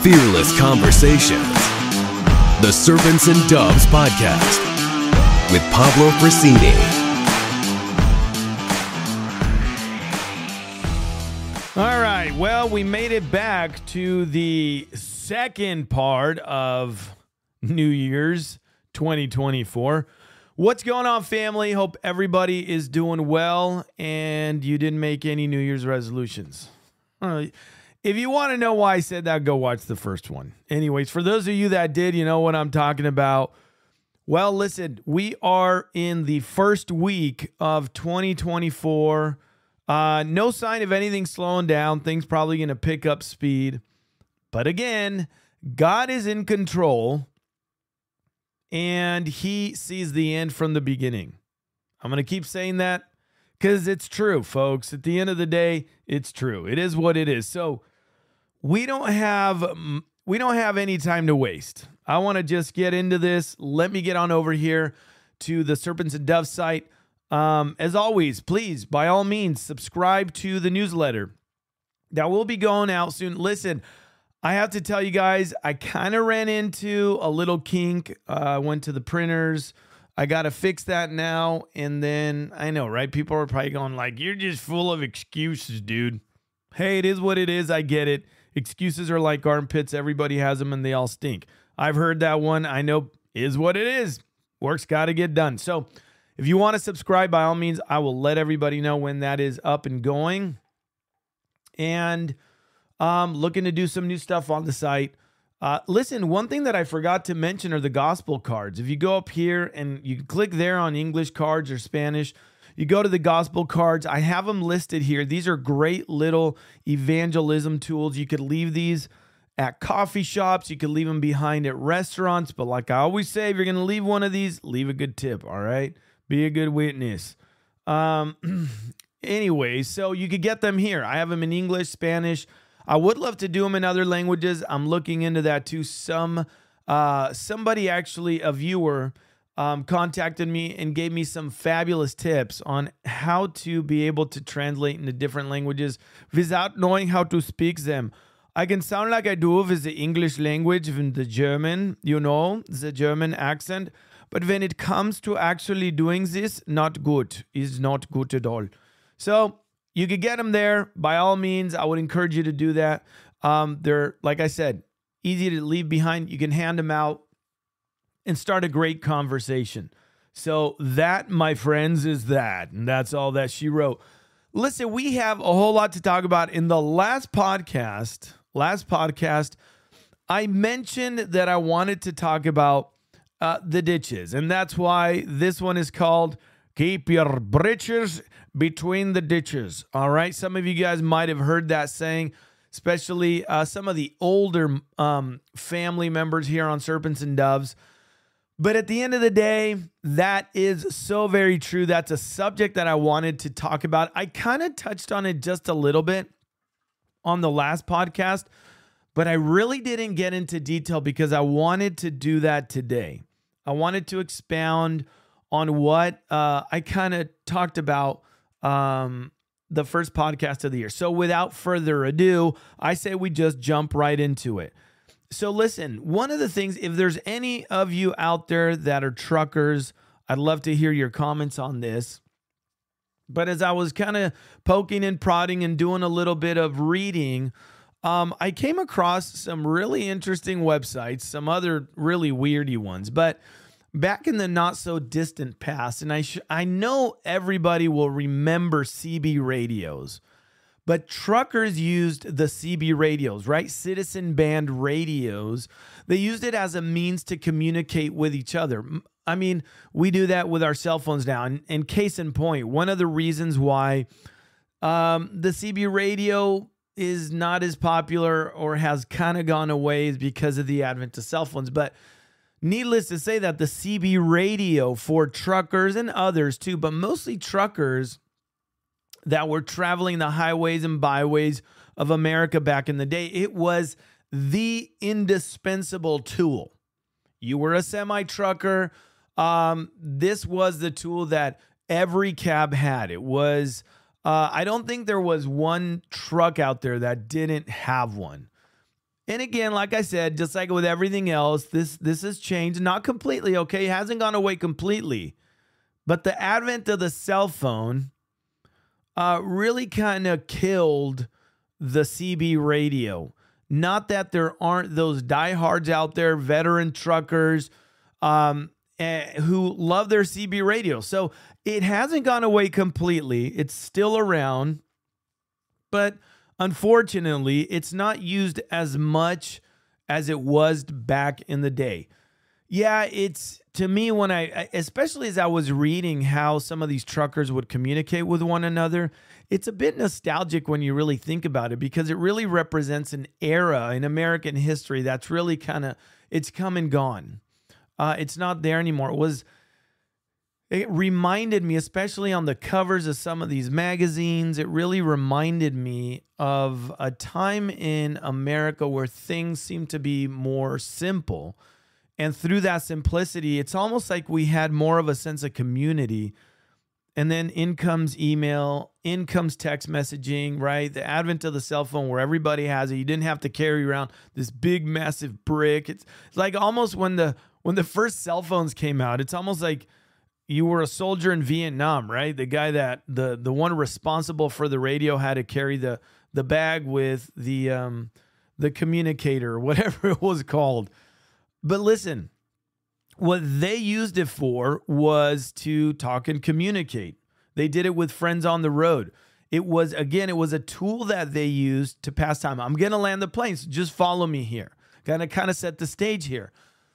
Fearless Conversations. The Serpents and Doves Podcast with Pablo Frassini. All right, well, we made it back to the second part of New Year's 2024. What's going on, family? Hope everybody is doing well and you didn't make any New Year's resolutions. If you want to know why I said that, go watch the first one. Anyways, for those of you that did, you know what I'm talking about. Well, listen, we are in the first week of 2024. No sign of anything slowing down. Things probably going to pick up speed. But again, God is in control and he sees the end from the beginning. I'm going to keep saying that because it's true, folks. At the end of the day, it's true. It is what it is. So we don't have any time to waste. I want to just get into this. Let me get on over here to the Serpents and Doves site. As always, please, by all means, subscribe to the newsletter. That will be going out soon. Listen, I have to tell you guys, I kind of ran into a little kink. I went to the printers. I got to fix that now. And then, I know, right? People are probably going like, you're just full of excuses, dude. Hey, it is what it is. I get it. Excuses are like armpits. Everybody has them and they all stink. I've heard that one. I know is what it is. Work's got to get done. So if you want to subscribe, by all means, I will let everybody know when that is up and going. And looking to do some new stuff on the site. Listen, one thing that I forgot to mention are the gospel cards. If you go up here and you click there on English cards or Spanish, you go to the gospel cards. I have them listed here. These are great little evangelism tools. You could leave these at coffee shops. You could leave them behind at restaurants. But like I always say, if you're going to leave one of these, leave a good tip, all right? Be a good witness. Anyway, so you could get them here. I have them in English, Spanish. I would love to do them in other languages. I'm looking into that too. Somebody actually, a viewer, contacted me and gave me some fabulous tips on how to be able to translate into different languages without knowing how to speak them. I can sound like I do with the English language, with the German, the German accent. But when it comes to actually doing this, not good. Is not good at all. So you could get them there. By all means, I would encourage you to do that. They're, like I said, easy to leave behind. You can hand them out and start a great conversation. So that, my friends, is that. And that's all that she wrote. Listen, we have a whole lot to talk about. In the last podcast, I mentioned that I wanted to talk about the ditches. And that's why this one is called Keep Your Britches Between the Ditches. All right. Some of you guys might have heard that saying, especially some of the older family members here on Serpents and Doves. But at the end of the day, that is so very true. That's a subject that I wanted to talk about. I kind of touched on it just a little bit on the last podcast, but I really didn't get into detail because I wanted to do that today. I wanted to expound on what I kind of talked about the first podcast of the year. So without further ado, I say we just jump right into it. So listen, one of the things, if there's any of you out there that are truckers, I'd love to hear your comments on this. But as I was kind of poking and prodding and doing a little bit of reading, I came across some really interesting websites, some other really weirdy ones. But back in the not so distant past, and I know everybody will remember CB radios. But truckers used the CB radios, right? Citizen band radios. They used it as a means to communicate with each other. I mean, we do that with our cell phones now. And case in point, one of the reasons why the CB radio is not as popular or has kind of gone away is because of the advent of cell phones. But needless to say that the CB radio for truckers and others too, but mostly truckers that were traveling the highways and byways of America back in the day, it was the indispensable tool. You were a semi-trucker. This was the tool that every cab had. It was, I don't think there was one truck out there that didn't have one. And again, like I said, just like with everything else, this has changed. Not completely, okay? It hasn't gone away completely. But the advent of the cell phone really kind of killed the CB radio. Not that there aren't those diehards out there, veteran truckers, who love their CB radio. So it hasn't gone away completely. It's still around. But unfortunately, it's not used as much as it was back in the day. Yeah, it's, to me, when especially as I was reading how some of these truckers would communicate with one another, it's a bit nostalgic when you really think about it, because it really represents an era in American history that's really it's come and gone. It's not there anymore. It reminded me, especially on the covers of some of these magazines, it really reminded me of a time in America where things seemed to be more simple. And through that simplicity, it's almost like we had more of a sense of community. And then in comes email, in comes text messaging, right? The advent of the cell phone where everybody has it. You didn't have to carry around this big, massive brick. It's like almost when the first cell phones came out, it's almost like you were a soldier in Vietnam, right? The guy that the one responsible for the radio had to carry the bag with the communicator, whatever it was called. But listen, what they used it for was to talk and communicate. They did it with friends on the road. It was a tool that they used to pass time. I'm going to land the plane, so just follow me here. Going to kind of set the stage here.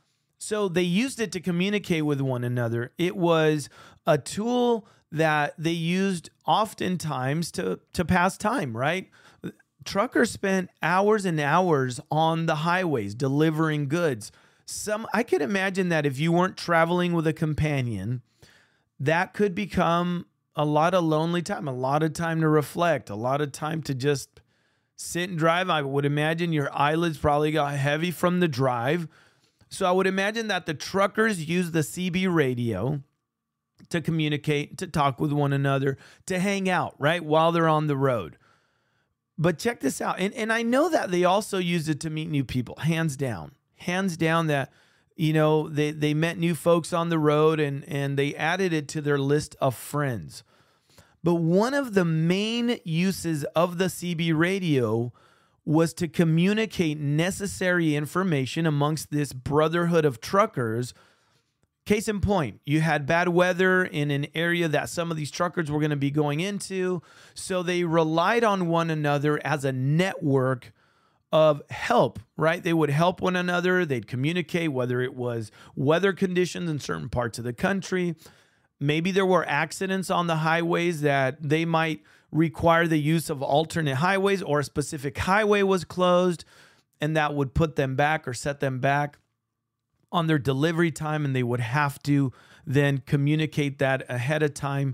So they used it to communicate with one another. It was a tool that they used oftentimes to pass time, right? Truckers spent hours and hours on the highways delivering goods. I could imagine that if you weren't traveling with a companion, that could become a lot of lonely time, a lot of time to reflect, a lot of time to just sit and drive. I would imagine your eyelids probably got heavy from the drive. So I would imagine that the truckers use the CB radio to communicate, to talk with one another, to hang out, right, while they're on the road. But check this out. And I know that they also used it to meet new people, hands down. Hands down that, they met new folks on the road and they added it to their list of friends. But one of the main uses of the CB radio was to communicate necessary information amongst this brotherhood of truckers. Case in point, you had bad weather in an area that some of these truckers were going to be going into. So they relied on one another as a network of help, right? They would help one another. They'd communicate, whether it was weather conditions in certain parts of the country. Maybe there were accidents on the highways that they might require the use of alternate highways, or a specific highway was closed and that would put them back or set them back on their delivery time, and they would have to then communicate that ahead of time.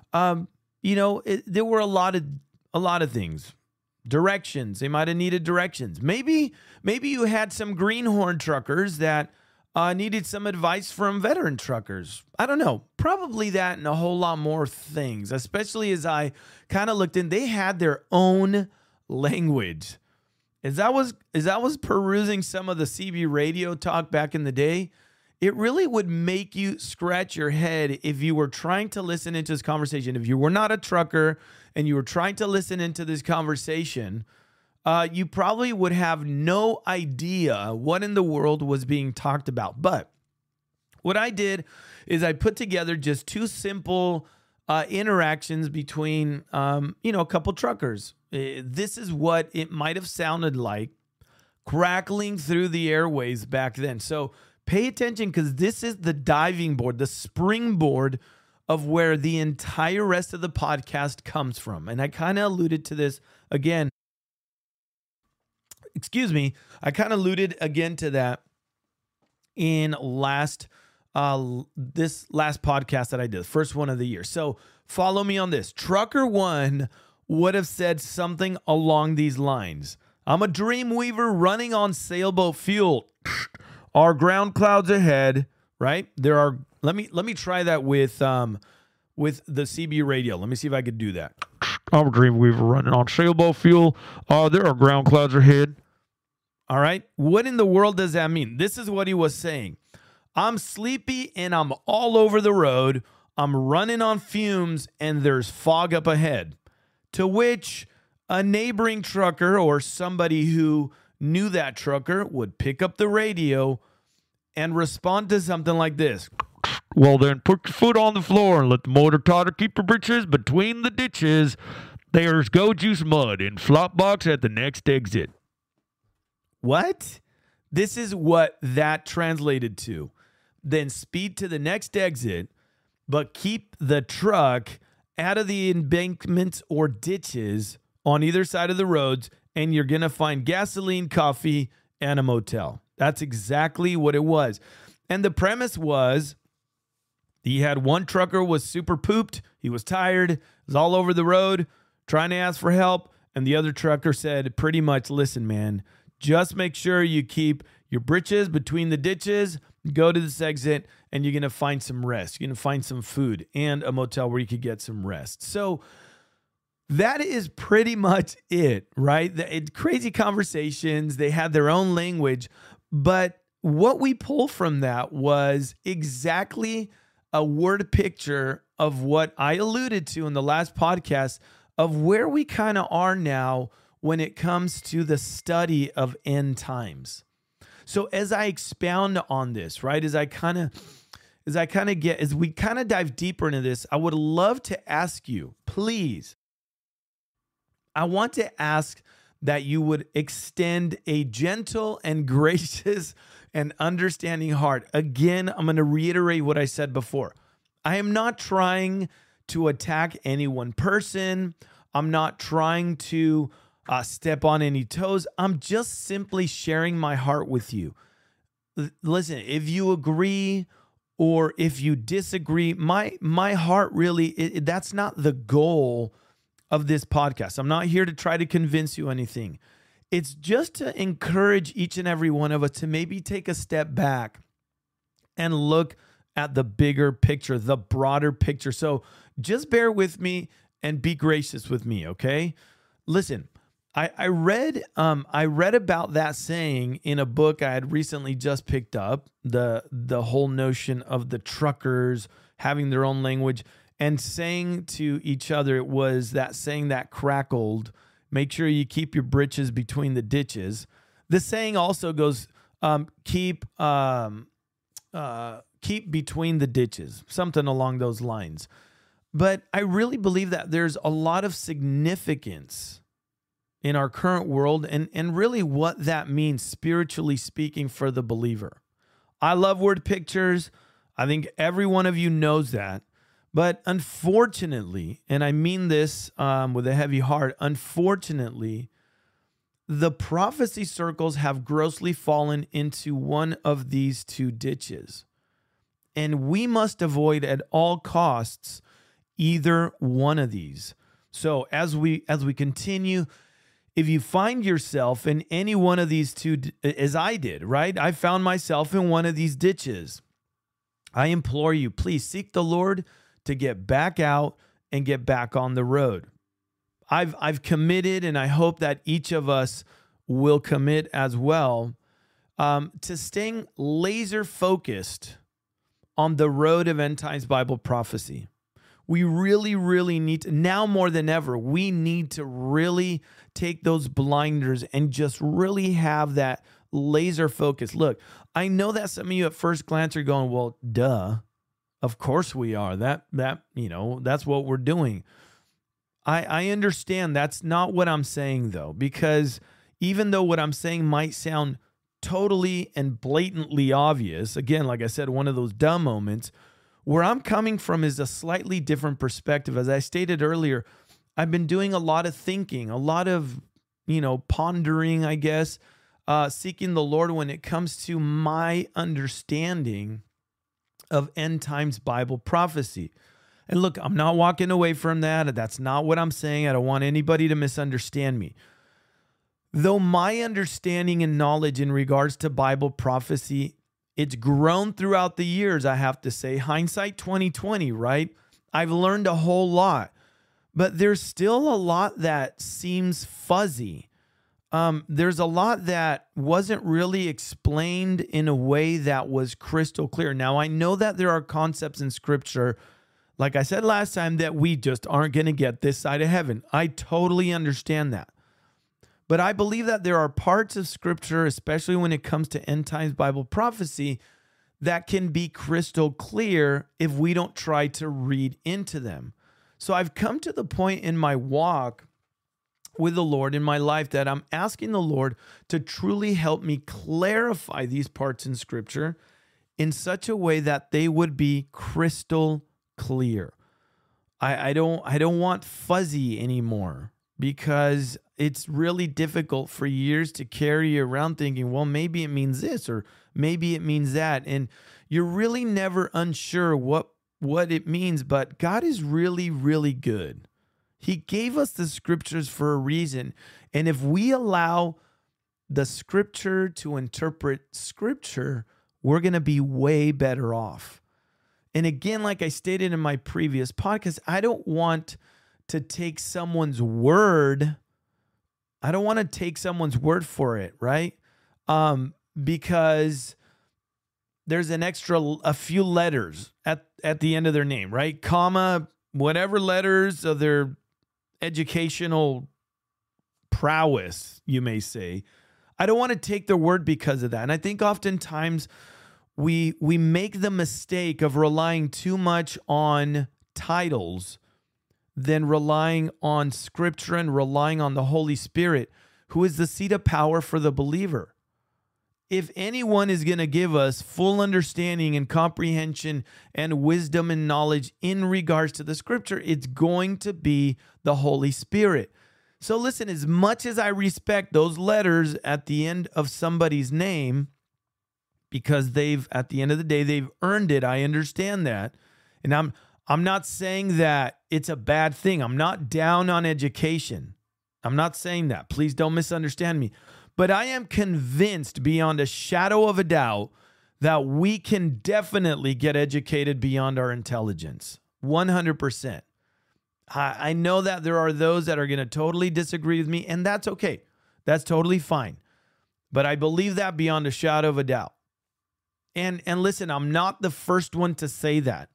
There were a lot of things. Directions. They might have needed directions. Maybe you had some greenhorn truckers that needed some advice from veteran truckers. I don't know. Probably that and a whole lot more things, especially as I kind of looked in. They had their own language. As I was perusing some of the CB radio talk back in the day, it really would make you scratch your head if you were trying to listen into this conversation. If you were not a trucker and you were trying to listen into this conversation, you probably would have no idea what in the world was being talked about. But what I did is I put together just two simple interactions between, a couple truckers. This is what it might have sounded like crackling through the airways back then. So pay attention, because this is the diving board, the springboard of where the entire rest of the podcast comes from. And I kind of alluded to this again. I kind of alluded again to that in this last podcast that I did, the first one of the year. So follow me on this. Trucker one would have said something along these lines. I'm a dreamweaver running on sailboat fuel. Our ground clouds ahead, right? Let me try that with the CB radio. Let me see if I could do that. I'm a dreamweaver running on sailboat fuel. There are ground clouds ahead. All right. What in the world does that mean? This is what he was saying. I'm sleepy and I'm all over the road. I'm running on fumes and there's fog up ahead. To which a neighboring trucker or somebody who knew that trucker would pick up the radio and respond to something like this. Well, then put your foot on the floor and let the motor trotter keep your britches between the ditches. There's Go Juice Mud in flop box at the next exit. What? This is what that translated to. Then speed to the next exit, but keep the truck out of the embankments or ditches on either side of the roads, and you're going to find gasoline, coffee, and a motel. That's exactly what it was. And the premise was he had one trucker was super pooped. He was tired. Was all over the road trying to ask for help. And the other trucker said pretty much, listen, man, just make sure you keep your britches between the ditches, go to this exit, and you're going to find some rest. You're going to find some food and a motel where you could get some rest. So that is pretty much it, right? Crazy conversations. They had their own language. But what we pulled from that was exactly a word picture of what I alluded to in the last podcast of where we kind of are now when it comes to the study of end times. So as I expound on this, right, as we kind of dive deeper into this, I would love to ask you, please, I want to ask that you would extend a gentle and gracious and understanding heart. Again, I'm going to reiterate what I said before. I am not trying to attack any one person. I'm not trying to step on any toes. I'm just simply sharing my heart with you. Listen, if you agree or if you disagree, my heart really, that's not the goal of this podcast. I'm not here to try to convince you anything. It's just to encourage each and every one of us to maybe take a step back and look at the bigger picture, the broader picture. So just bear with me and be gracious with me, okay? Listen, I read about that saying in a book I had recently just picked up, the whole notion of the truckers having their own language and saying to each other, it was that saying that crackled, make sure you keep your britches between the ditches. The saying also goes, keep between the ditches, something along those lines. But I really believe that there's a lot of significance in our current world and really what that means spiritually speaking for the believer. I love word pictures. I think every one of you knows that. But unfortunately, and I mean this with a heavy heart, unfortunately, the prophecy circles have grossly fallen into one of these two ditches. And we must avoid at all costs either one of these. So as we continue, if you find yourself in any one of these two, as I did, right? I found myself in one of these ditches. I implore you, please seek the Lord to get back out and get back on the road. I've committed, and I hope that each of us will commit as well, to staying laser focused on the road of end times Bible prophecy. We really, really need to, now more than ever, we need to really take those blinders and just really have that laser focus. Look, I know that some of you at first glance are going, well, duh. Of course we are. That's what we're doing. I understand that's not what I'm saying though, because even though what I'm saying might sound totally and blatantly obvious, again, like I said, one of those dumb moments, where I'm coming from is a slightly different perspective. As I stated earlier, I've been doing a lot of thinking, a lot of, pondering, I guess, seeking the Lord when it comes to my understanding of end times Bible prophecy. And look, I'm not walking away from that. That's not what I'm saying. I don't want anybody to misunderstand me. Though my understanding and knowledge in regards to Bible prophecy, it's grown throughout the years, I have to say. Hindsight 2020, right? I've learned a whole lot, but there's still a lot that seems fuzzy. there's a lot that wasn't really explained in a way that was crystal clear. Now, I know that there are concepts in Scripture, like I said last time, that we just aren't going to get this side of heaven. I totally understand that. But I believe that there are parts of Scripture, especially when it comes to end times Bible prophecy, that can be crystal clear if we don't try to read into them. So I've come to the point in my walk with the Lord in my life that I'm asking the Lord to truly help me clarify these parts in Scripture in such a way that they would be crystal clear. I don't want fuzzy anymore, because it's really difficult for years to carry around thinking, well, maybe it means this or maybe it means that. And you're really never unsure what it means, but God is really, really good. He gave us the Scriptures for a reason. And if we allow the Scripture to interpret Scripture, we're going to be way better off. And again, like I stated in my previous podcast, I don't want to take someone's word. I don't want to take someone's word for it, right? Because there's a few letters at the end of their name, right? Comma, whatever letters of their educational prowess, you may say. I don't want to take their word because of that. And I think oftentimes we make the mistake of relying too much on titles than relying on Scripture and relying on the Holy Spirit, who is the seat of power for the believer. If anyone is going to give us full understanding and comprehension and wisdom and knowledge in regards to the Scripture, it's going to be the Holy Spirit. So listen, as much as I respect those letters at the end of somebody's name, because at the end of the day, they've earned it, I understand that. And I'm not saying that it's a bad thing. I'm not down on education. I'm not saying that. Please don't misunderstand me. But I am convinced beyond a shadow of a doubt that we can definitely get educated beyond our intelligence. 100%. I know that there are those that are going to totally disagree with me, and that's okay. That's totally fine. But I believe that beyond a shadow of a doubt. And listen, I'm not the first one to say that.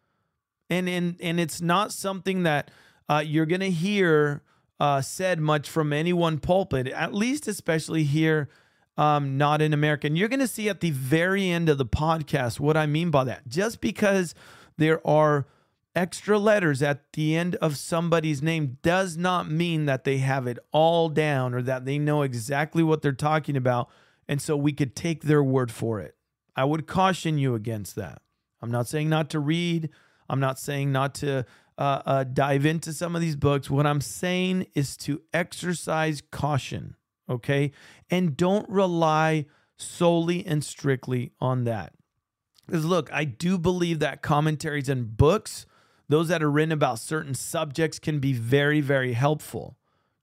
And it's not something that you're going to hear said much from any one pulpit, at least especially here, not in America. And you're going to see at the very end of the podcast what I mean by that. Just because there are extra letters at the end of somebody's name does not mean that they have it all down or that they know exactly what they're talking about. And so we could take their word for it. I would caution you against that. I'm not saying not to read. I'm not saying not to dive into some of these books. What I'm saying is to exercise caution, okay? And don't rely solely and strictly on that. Because look, I do believe that commentaries and books, those that are written about certain subjects, can be very, very helpful.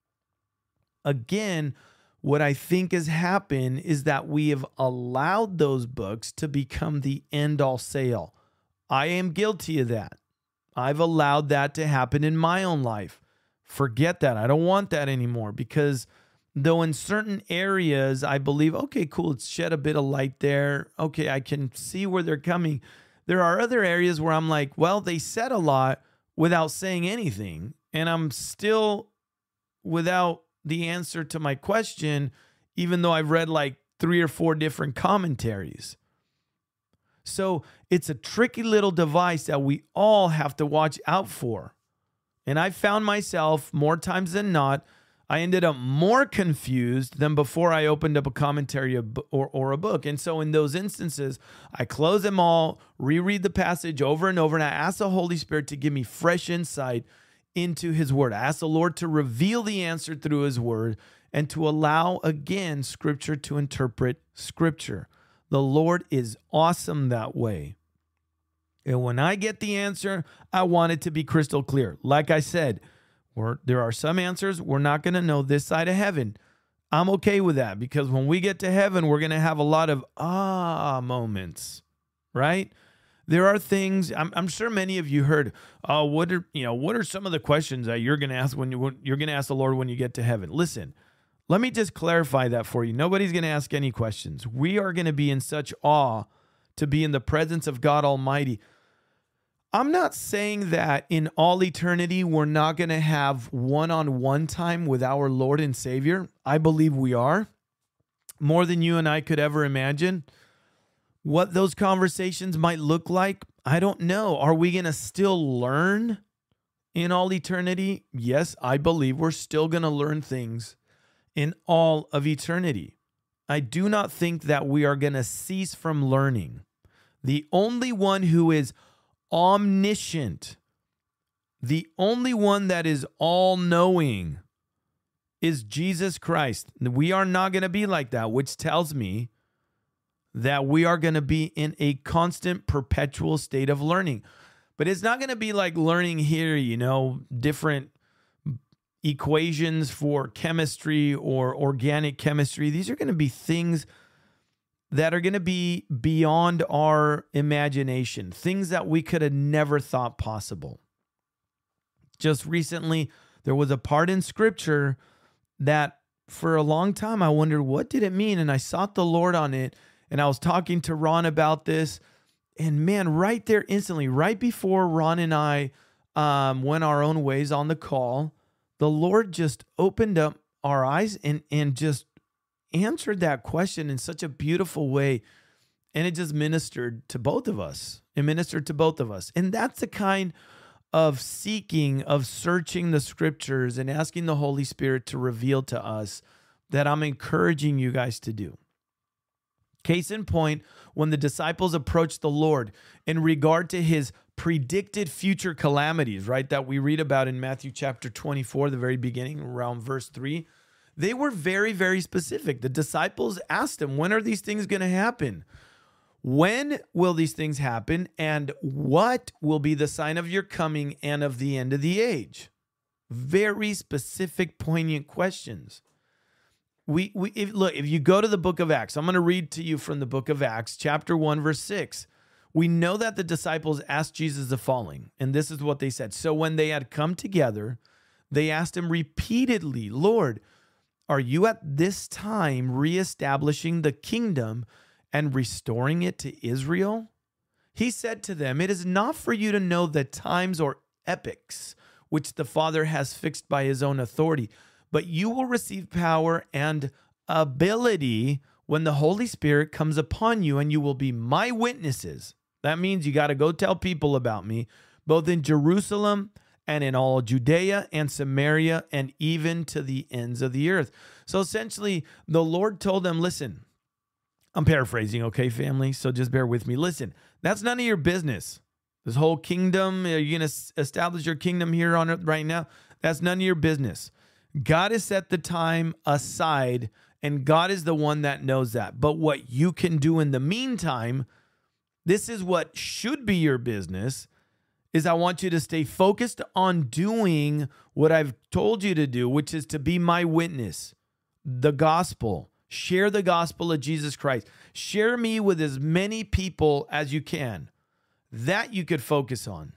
Again, what I think has happened is that we have allowed those books to become the end-all say-all. I am guilty of that. I've allowed that to happen in my own life. Forget that. I don't want that anymore, because though in certain areas I believe, okay, cool, it's shed a bit of light there. Okay, I can see where they're coming. There are other areas where I'm like, well, they said a lot without saying anything, and I'm still without the answer to my question, even though I've read like 3 or 4 different commentaries. So it's a tricky little device that we all have to watch out for. And I found myself more times than not, I ended up more confused than before I opened up a commentary or a book. And so in those instances, I close them all, reread the passage over and over, and I ask the Holy Spirit to give me fresh insight into His Word. I ask the Lord to reveal the answer through His Word and to allow, again, Scripture to interpret Scripture. The Lord is awesome that way. And when I get the answer, I want it to be crystal clear. Like I said, there are some answers we're not going to know this side of heaven. I'm okay with that, because when we get to heaven, we're going to have a lot of moments, right? There are things, I'm sure many of you heard, what are some of the questions that you're going to ask when you're going to ask the Lord when you get to heaven? Listen, Let me just clarify that for you. Nobody's going to ask any questions. We are going to be in such awe to be in the presence of God Almighty. I'm not saying that in all eternity we're not going to have one-on-one time with our Lord and Savior. I believe we are, more than you and I could ever imagine. What those conversations might look like, I don't know. Are we going to still learn in all eternity? Yes, I believe we're still going to learn things in all of eternity. I do not think that we are going to cease from learning. The only one who is omniscient, the only one that is all-knowing is Jesus Christ. We are not going to be like that, which tells me that we are going to be in a constant, perpetual state of learning. But it's not going to be like learning here, different equations for chemistry or organic chemistry. These are going to be things that are going to be beyond our imagination, things that we could have never thought possible. Just recently, there was a part in Scripture that for a long time I wondered, what did it mean? And I sought the Lord on it, and I was talking to Ron about this, and man, right there instantly, right before Ron and I went our own ways on the call, the Lord just opened up our eyes and just answered that question in such a beautiful way. And it just ministered to both of us. It ministered to both of us. And that's the kind of seeking, of searching the Scriptures and asking the Holy Spirit to reveal to us that I'm encouraging you guys to do. Case in point, when the disciples approached the Lord in regard to his predicted future calamities, right, that we read about in Matthew chapter 24, the very beginning, around verse 3, they were very, very specific. The disciples asked him, when are these things going to happen? When will these things happen? And what will be the sign of your coming and of the end of the age? Very specific, poignant questions. If you go to the book of Acts, I'm going to read to you from the book of Acts, chapter 1, verse 6. We know that the disciples asked Jesus the following, and this is what they said. So when they had come together, they asked him repeatedly, Lord, are you at this time reestablishing the kingdom and restoring it to Israel? He said to them, it is not for you to know the times or epochs which the Father has fixed by his own authority, but you will receive power and ability when the Holy Spirit comes upon you, and you will be my witnesses. That means you got to go tell people about me, both in Jerusalem and in all Judea and Samaria and even to the ends of the earth. So essentially, the Lord told them, listen, I'm paraphrasing, okay, family? So just bear with me. Listen, that's none of your business. This whole kingdom, are you going to establish your kingdom here on earth right now? That's none of your business. God has set the time aside, and God is the one that knows that. But what you can do in the meantime, this is what should be your business, is I want you to stay focused on doing what I've told you to do, which is to be my witness, the gospel. Share the gospel of Jesus Christ. Share me with as many people as you can. That you could focus on.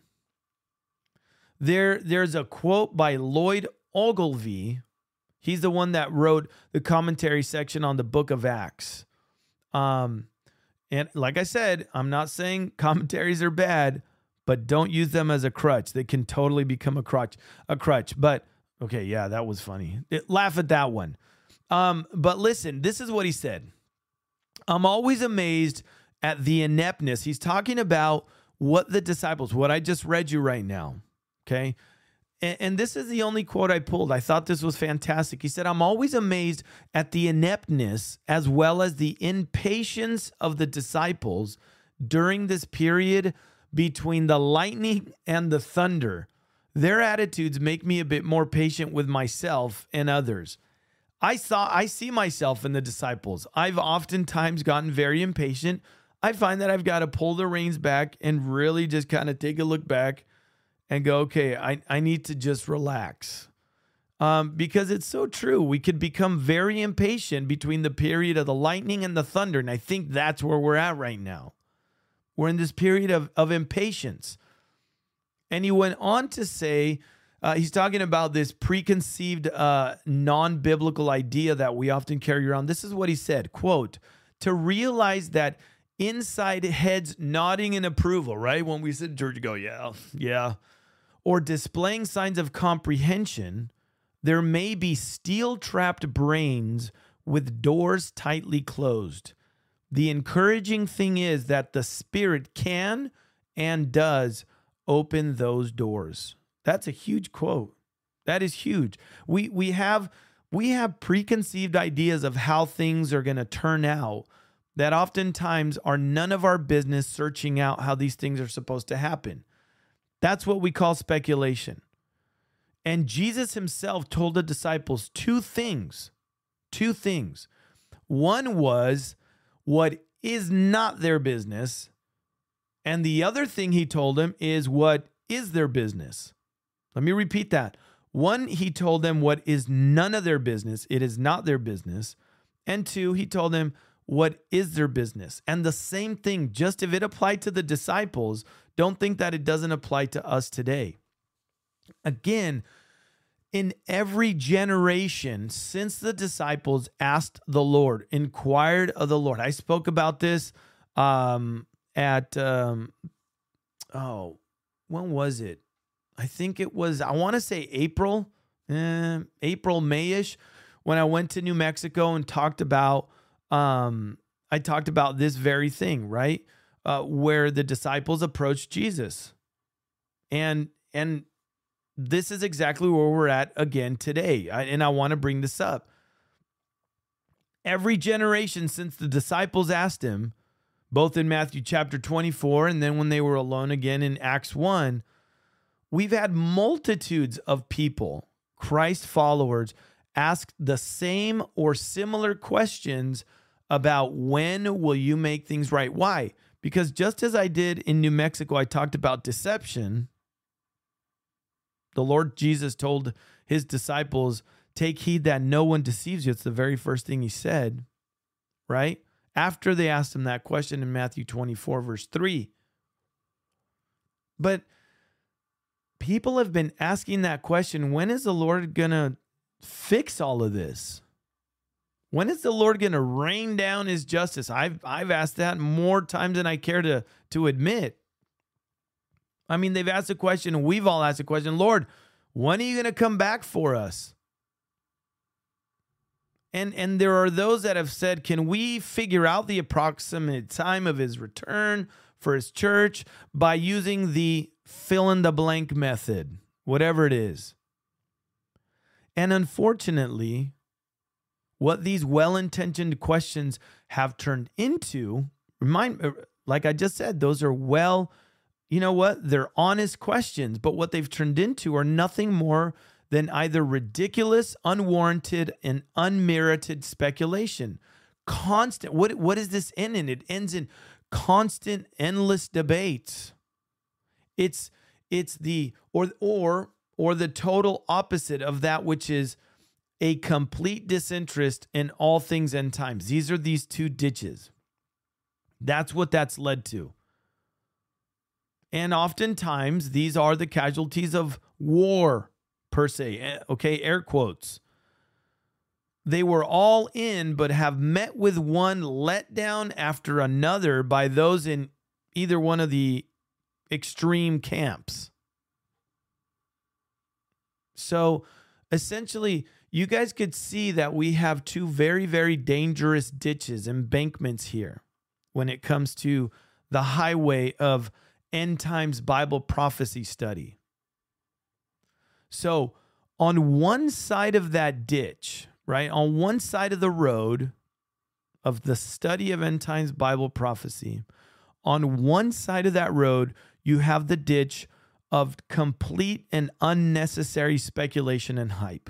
There's a quote by Lloyd Ogilvie. He's the one that wrote the commentary section on the book of Acts. And like I said, I'm not saying commentaries are bad, but don't use them as a crutch. They can totally become a crutch. But okay, yeah, that was funny. Laugh at that one. But listen, this is what he said. I'm always amazed at the ineptness. He's talking about what the disciples, what I just read you right now. Okay. And this is the only quote I pulled. I thought this was fantastic. He said, I'm always amazed at the ineptness as well as the impatience of the disciples during this period between the lightning and the thunder. Their attitudes make me a bit more patient with myself and others. I see myself in the disciples. I've oftentimes gotten very impatient. I find that I've got to pull the reins back and really just kind of take a look back and go, okay, I need to just relax. Because it's so true. We could become very impatient between the period of the lightning and the thunder. And I think that's where we're at right now. We're in this period of impatience. And he went on to say, He's talking about this preconceived non-biblical idea that we often carry around. This is what he said, quote, to realize that inside heads nodding in approval, right? When we sit in church, you go, yeah. Or displaying signs of comprehension, there may be steel-trapped brains with doors tightly closed. The encouraging thing is that the Spirit can and does open those doors. That's a huge quote. That is huge. We have preconceived ideas of how things are going to turn out that oftentimes are none of our business searching out how these things are supposed to happen. That's what we call speculation. And Jesus himself told the disciples two things. One was what is not their business. And the other thing he told them is what is their business. Let me repeat that. One, he told them what is none of their business. It is not their business. And two, he told them what is their business. And the same thing, just if it applied to the disciples, don't think that it doesn't apply to us today. Again, in every generation since the disciples asked the Lord, inquired of the Lord. I spoke about this when was it? I think it was, I want to say April, May-ish, when I went to New Mexico and talked about, I talked about this very thing, right? Where the disciples approached Jesus. And this is exactly where we're at again today. And I want to bring this up. Every generation since the disciples asked him, both in Matthew chapter 24 and then when they were alone again in Acts 1, we've had multitudes of people, Christ followers, ask the same or similar questions about when will you make things right? Why? Because just as I did in New Mexico, I talked about deception. The Lord Jesus told his disciples, take heed that no one deceives you. It's the very first thing he said, right? After they asked him that question in Matthew 24, verse 3. But people have been asking that question, when is the Lord going to fix all of this? When is the Lord going to rain down his justice? I've asked that more times than I care to admit. I mean, they've asked the question, and we've all asked the question, Lord, when are you going to come back for us? And there are those that have said, can we figure out the approximate time of his return for his church by using the fill-in-the-blank method, whatever it is? And unfortunately, what these well-intentioned questions have turned into, like I just said, those are they're honest questions, but what they've turned into are nothing more than either ridiculous, unwarranted, and unmerited speculation. Constant. What does this end in? It ends in constant, endless debates. It's the the total opposite of that which is a complete disinterest in all things end times. These are these two ditches. That's what that's led to. And oftentimes, these are the casualties of war, per se. Okay, air quotes. They were all in, but have met with one letdown after another by those in either one of the extreme camps. So, essentially, you guys could see that we have two very, very dangerous ditches, embankments here when it comes to the highway of end times Bible prophecy study. So on one side of that ditch, right, on one side of the road of the study of end times Bible prophecy, on one side of that road, you have the ditch of complete and unnecessary speculation and hype.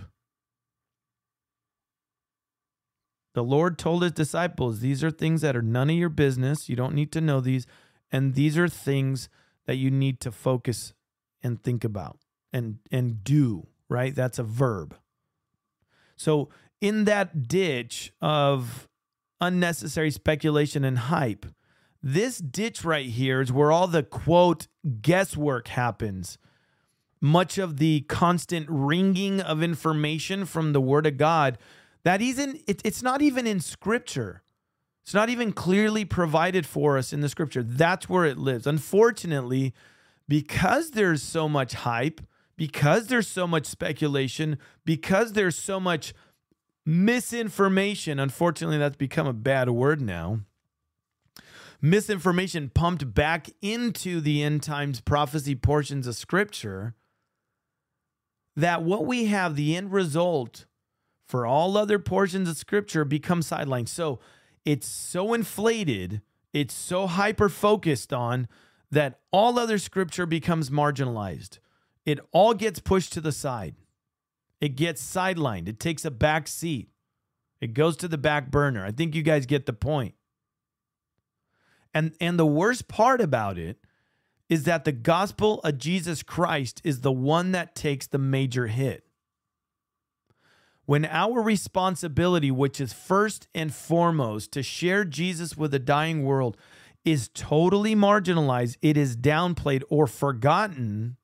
The Lord told his disciples, these are things that are none of your business. You don't need to know these. And these are things that you need to focus and think about and do, right? That's a verb. So in that ditch of unnecessary speculation and hype, this ditch right here is where all the, quote, guesswork happens. much of the constant ringing of information from the Word of God that it's not even in Scripture. It's not even clearly provided for us in the Scripture. That's where it lives. Unfortunately, because there's so much hype, because there's so much speculation, because there's so much misinformation, unfortunately, that's become a bad word now. Misinformation pumped back into the end times prophecy portions of Scripture, that what we have, the end result for all other portions of Scripture, becomes sidelined. So it's so inflated, it's so hyper-focused on, that all other Scripture becomes marginalized. It all gets pushed to the side. It gets sidelined. It takes a back seat. It goes to the back burner. I think you guys get the point. And the worst part about it is that the gospel of Jesus Christ is the one that takes the major hit. When our responsibility, which is first and foremost to share Jesus with a dying world, is totally marginalized, it is downplayed or forgotten,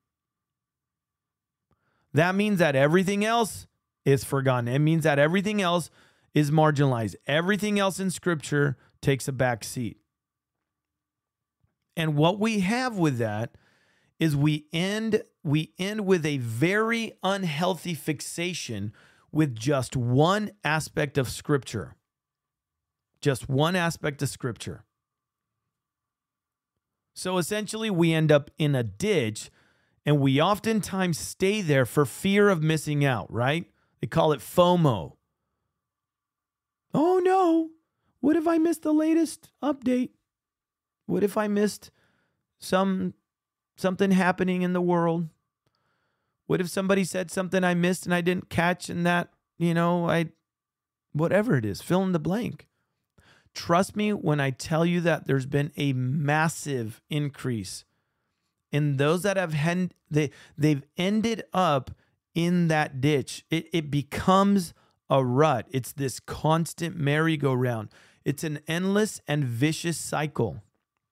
that means that everything else is forgotten. It means that everything else is marginalized. Everything else in Scripture takes a back seat. And what we have with that is we end with a very unhealthy fixation with just one aspect of Scripture. Just one aspect of Scripture. So essentially, we end up in a ditch, and we oftentimes stay there for fear of missing out, right? They call it FOMO. Oh no, what if I missed the latest update? What if I missed something happening in the world? What if somebody said something I missed and I didn't catch, and that, whatever it is, fill in the blank. Trust me when I tell you that there's been a massive increase in those that they've ended up in that ditch. It becomes a rut. It's this constant merry-go-round. It's an endless and vicious cycle.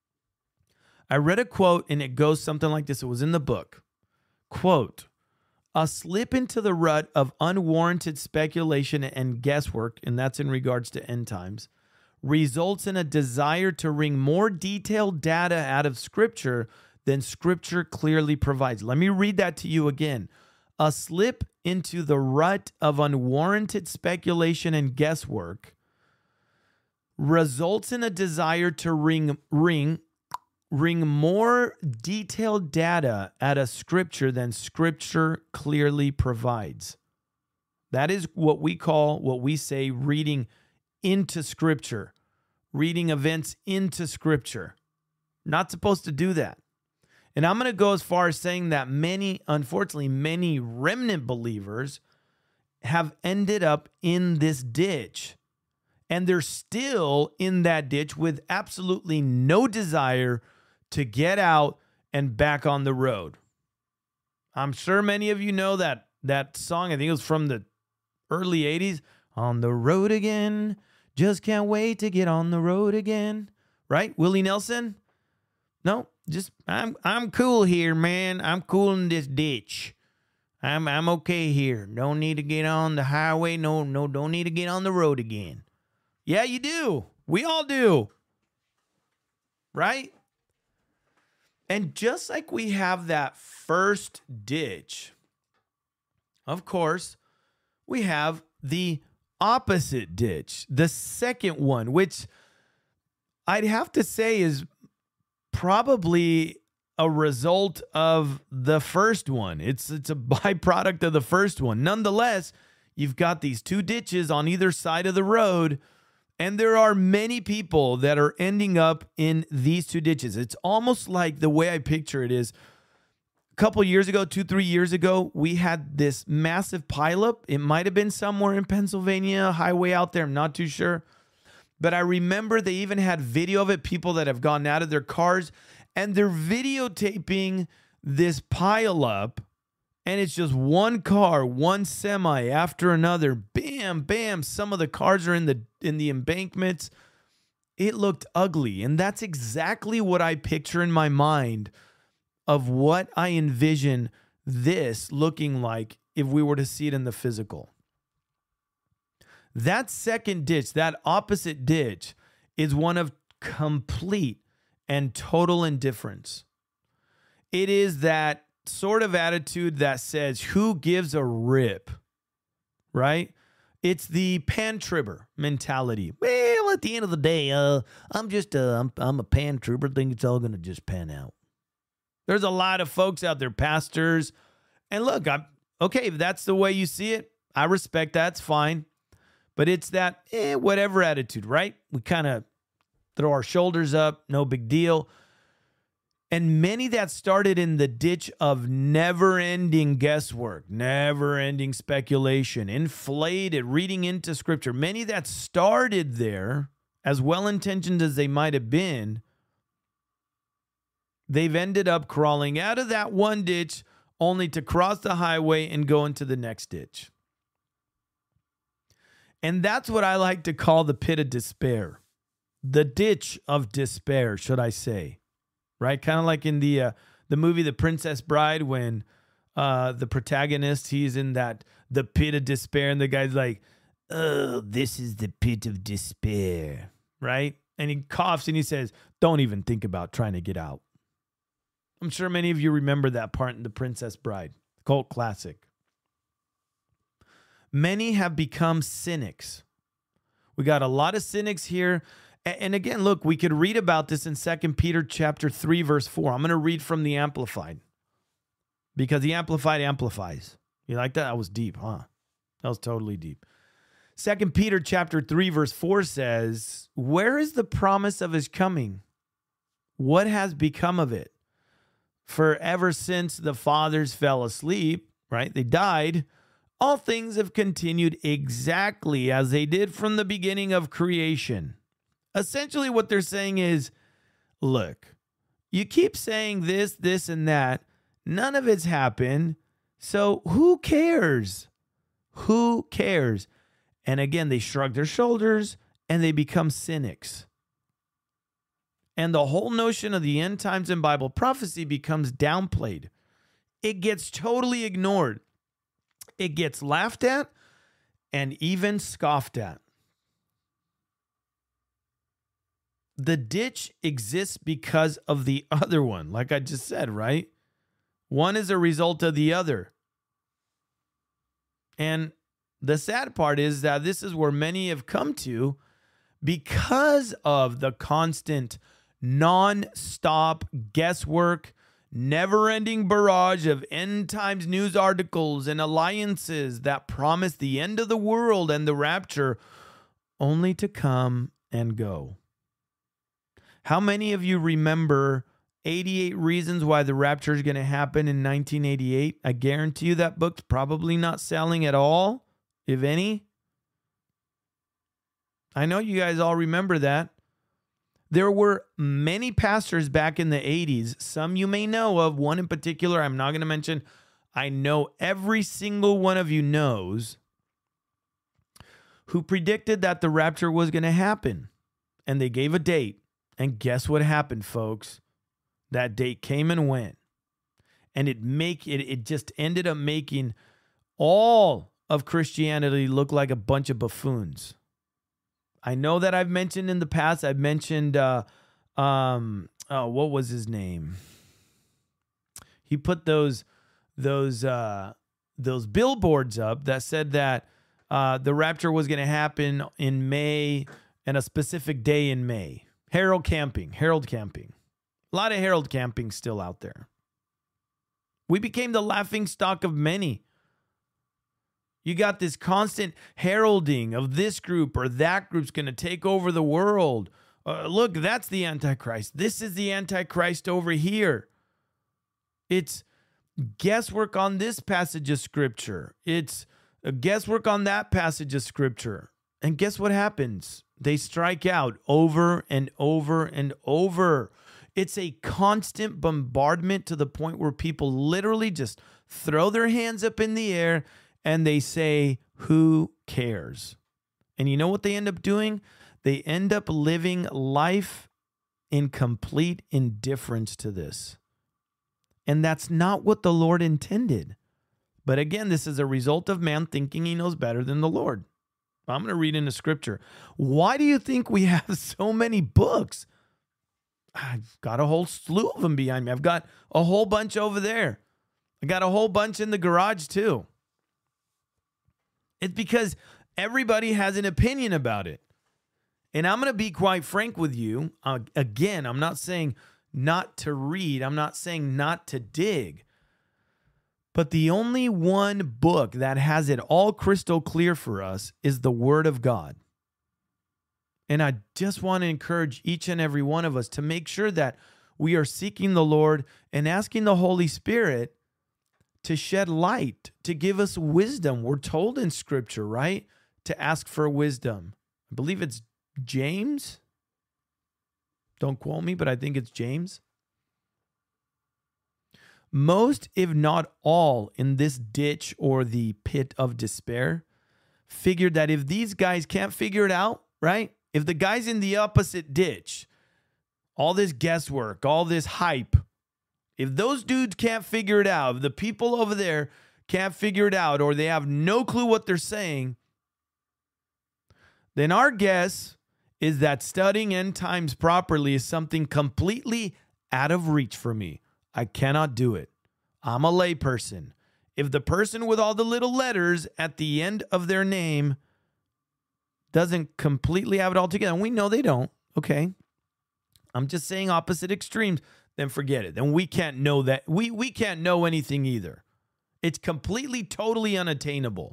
I read a quote, and it goes something like this. It was in the book. Quote, "A slip into the rut of unwarranted speculation and guesswork," and that's in regards to end times, "results in a desire to wring more detailed data out of Scripture than Scripture clearly provides." Let me read that to you again. A slip into the rut of unwarranted speculation and guesswork results in a desire to wring more detailed data out of Scripture than Scripture clearly provides. That is what we say reading into Scripture, reading events into Scripture. Not supposed to do that. And I'm going to go as far as saying that unfortunately, many remnant believers have ended up in this ditch. And they're still in that ditch with absolutely no desire to get out and back on the road. I'm sure many of you know that song. I think it was from the early 80s. On the road again. Just can't wait to get on the road again. Right? Willie Nelson? No, just I'm cool here, man. I'm cool in this ditch. I'm okay here. Don't need to get on the highway. No, don't need to get on the road again. Yeah, you do. We all do. Right? And just like we have that first ditch, of course, we have the opposite ditch, the second one, which I'd have to say is probably a result of the first one. It's a byproduct of the first one. Nonetheless, you've got these two ditches on either side of the road, and there are many people that are ending up in these two ditches. It's almost like the way I picture it is a couple years ago, 2-3 years ago, we had this massive pileup. It might have been somewhere in Pennsylvania, highway out there. I'm not too sure. But I remember they even had video of it, people that have gone out of their cars, and they're videotaping this pileup. And it's just one car, one semi after another. Bam, bam. Some of the cars are in the embankments. It looked ugly. And that's exactly what I picture in my mind of what I envision this looking like if we were to see it in the physical? That second ditch, that opposite ditch, is one of complete and total indifference. It is that sort of attitude that says, who gives a rip, right? It's the pan-tribber mentality. Well, at the end of the day, I'm a pan-tribber. Think it's all going to just pan out. There's a lot of folks out there, pastors. And look, okay, if that's the way you see it, I respect that. It's fine. But it's that whatever attitude, right? We kind of throw our shoulders up, no big deal. And many that started in the ditch of never-ending guesswork, never-ending speculation, inflated, reading into Scripture. Many that started there, as well-intentioned as they might have been, they've ended up crawling out of that one ditch only to cross the highway and go into the next ditch. And that's what I like to call the pit of despair. The ditch of despair, should I say. Right? Kind of like in the movie The Princess Bride, when the protagonist, he's in the pit of despair, and the guy's like, oh, this is the pit of despair. Right? And he coughs and he says, don't even think about trying to get out. I'm sure many of you remember that part in The Princess Bride, cult classic. Many have become cynics. We got a lot of cynics here. And again, look, we could read about this in 2 Peter chapter 3, verse 4. I'm going to read from the Amplified, because the Amplified amplifies. You like that? That was deep, huh? That was totally deep. 2 Peter chapter 3, verse 4 says, where is the promise of his coming? What has become of it? For ever since the fathers fell asleep, right? They died. All things have continued exactly as they did from the beginning of creation. Essentially what they're saying is, look, you keep saying this, and that. None of it's happened. So who cares? Who cares? And again, they shrug their shoulders and they become cynics. And the whole notion of the end times and Bible prophecy becomes downplayed. It gets totally ignored. It gets laughed at and even scoffed at. The ditch exists because of the other one, like I just said, right? One is a result of the other. And the sad part is that this is where many have come to because of the constant, non-stop guesswork, never-ending barrage of end times news articles and alliances that promise the end of the world and the rapture, only to come and go. How many of you remember 88 Reasons Why the Rapture is going to happen in 1988? I guarantee you that book's probably not selling at all, if any. I know you guys all remember that. There were many pastors back in the 80s, some you may know of, one in particular I'm not going to mention. I know every single one of you knows, who predicted that the rapture was going to happen. And they gave a date. And guess what happened, folks? That date came and went. And it just ended up making all of Christianity look like a bunch of buffoons. I know that I've mentioned in the past, what was his name? He put those billboards up that said that the rapture was going to happen in May and a specific day in May. Harold Camping. A lot of Harold Camping still out there. We became the laughing stock of many. You got this constant heralding of this group or that group's going to take over the world. Look, that's the Antichrist. This is the Antichrist over here. It's guesswork on this passage of Scripture. It's guesswork on that passage of Scripture. And guess what happens? They strike out over and over and over. It's a constant bombardment to the point where people literally just throw their hands up in the air and they say, who cares? And you know what they end up doing? They end up living life in complete indifference to this. And that's not what the Lord intended. But again, this is a result of man thinking he knows better than the Lord. I'm going to read into scripture. Why do you think we have so many books? I've got a whole slew of them behind me. I've got a whole bunch over there. I got a whole bunch in the garage too. It's because everybody has an opinion about it. And I'm going to be quite frank with you. Again, I'm not saying not to read. I'm not saying not to dig. But the only one book that has it all crystal clear for us is the Word of God. And I just want to encourage each and every one of us to make sure that we are seeking the Lord and asking the Holy Spirit to shed light, to give us wisdom. We're told in Scripture, right, to ask for wisdom. I believe it's James. Don't quote me, but I think it's James. Most, if not all, in this ditch or the pit of despair figured that if these guys can't figure it out, right? If the guys in the opposite ditch, all this guesswork, all this hype, if those dudes can't figure it out, if the people over there can't figure it out, or they have no clue what they're saying, then our guess is that studying end times properly is something completely out of reach for me. I cannot do it. I'm a layperson. If the person with all the little letters at the end of their name doesn't completely have it all together, and we know they don't, okay? I'm just saying opposite extremes, then forget it. Then we can't know that. We can't know anything either. It's completely, totally unattainable.